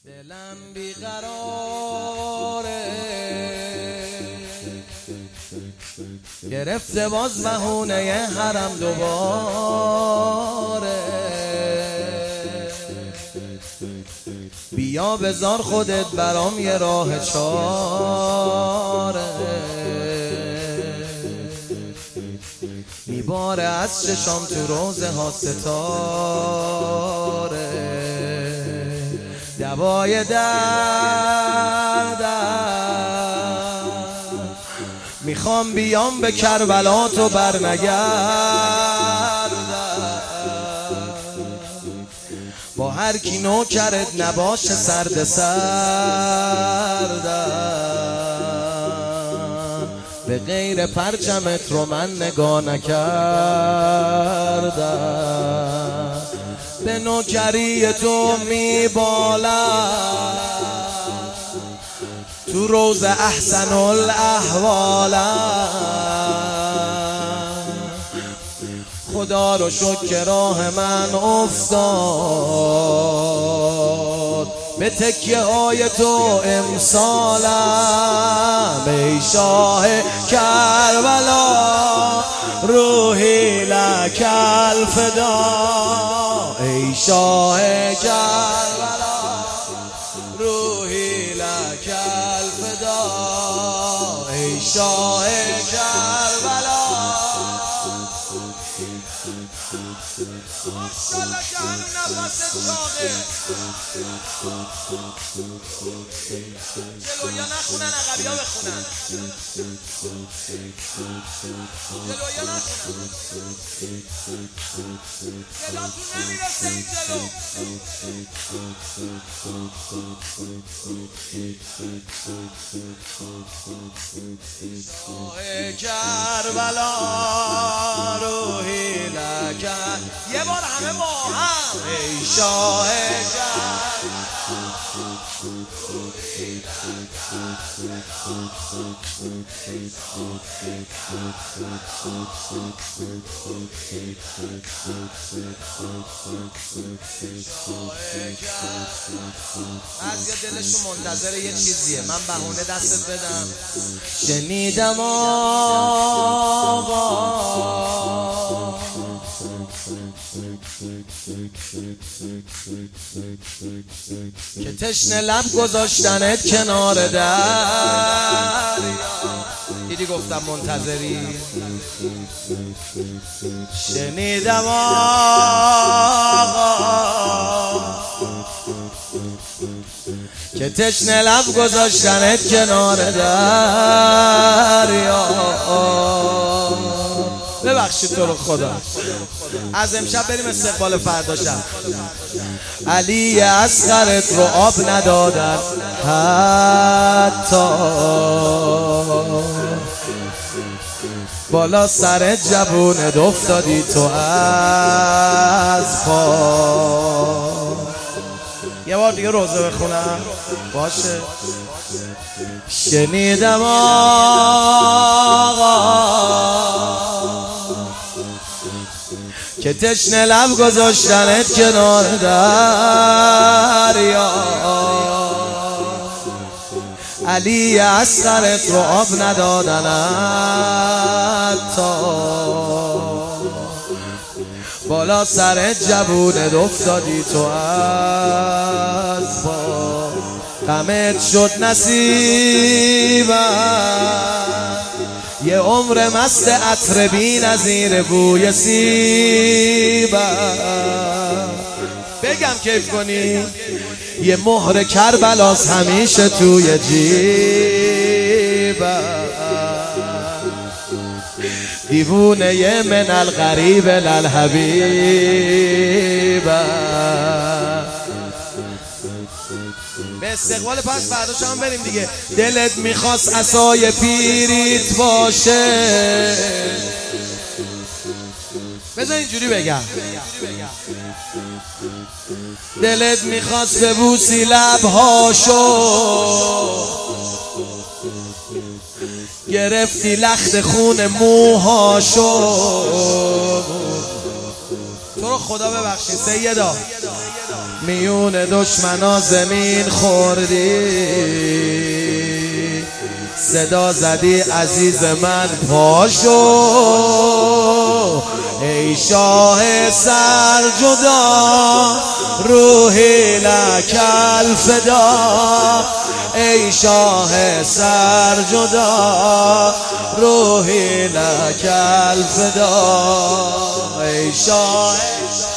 دلم بیقراره گرفته باز بهونه حرم دوباره. بیا بذار خودت برام یه راه چاره. میباره از چشام تو روزه ها ستاره. دوای دردم میخوام بیام به کربلا تو برنگردم. با هر کی نوکرت نباشه سرد سردم. به غیر پرچمت رو من نگاه نکردم. به نوکری تو میبالم تو روز احسن الاحوالم. خدا رو شکر راه من افتاد به تکیه های تو امسالم. ای شاه کربلا روحی لک الفدا. ای شاه کربلا روحی لک الفدا. ای شاه کربلا ماشاءالله که هنو نفس چاقه. جلویا نخونن عقبیا بخونن. جلویا نخونن جلوتون نمیرسه این جلو. شاه کربلا روحی لکن. یه بار همه با هم. ای شاه بعضیا دلشون منتظر یه چیزیه من بهونه دستت بدم. شنیدم آقا که تشنه لب گذاشتنت کنار دریا. دیدی گفتم منتظری. شنیدم آقا که تشنه لب گذاشتنت کنار دریا. ببخشید تو رو خدا. از امشب بریم استقبال فردا شب. علی اصغرت رو آب ندادن حتی بالا سر جوونت افتادی تو از پا. یه بار دیگه روزه بخونم باشه. شنیدم آقا که تشنه لب گذاشتنت کنار دریا. علی اصغرت رو آب ندادن حتی بالا سر جوونت افتادی تو از پا. غمت شد نصیبم یه عمر مست عطر بی نظیر بوی سیبم. بگم کیف کنی یه مهر کربلاس همیشه توی جیبم. دیوونه من الغریب للحبیبم. به استقبال پس فردا شام بریم دیگه. دلت میخواست عصای پیریت باشه. بذار اینجوری بگم. دلت میخواست ببوسی لبهاشو گرفتی لخت خون موهاشو. تو رو خدا ببخشید سیدا میون دشمنا زمین خوردی، صدا زدی عزیز من پاشو، ای شاه سرجدا روحی لک الفدا، ای شاه سرجدا روحی لک الفدا، ای شاه